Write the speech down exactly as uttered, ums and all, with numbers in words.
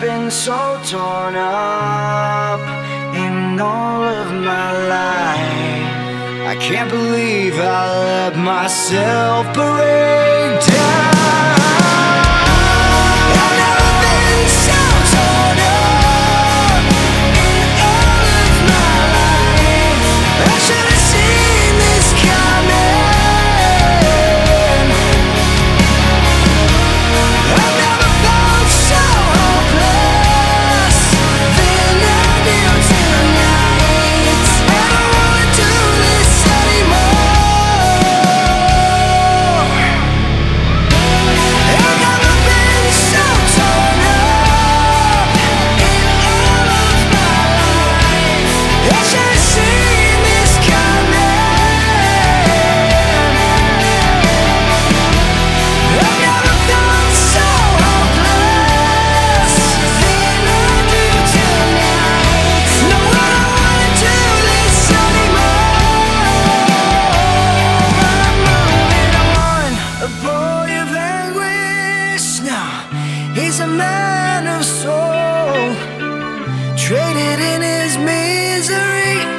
been so torn up in all of my life. I can't believe I let myself break down. I've never been so torn up in all of my life. I should have seen this coming. I've never felt so hopeless than I do tonight. I don't wanna do this anymore. I've never been so torn up in all of my life. I should have seen this coming. I've never felt so hopeless than I do tonight. No, I don't wanna do this anymore. I'm moving on, a boy of anguish now. He's a man of soul, traded in his misery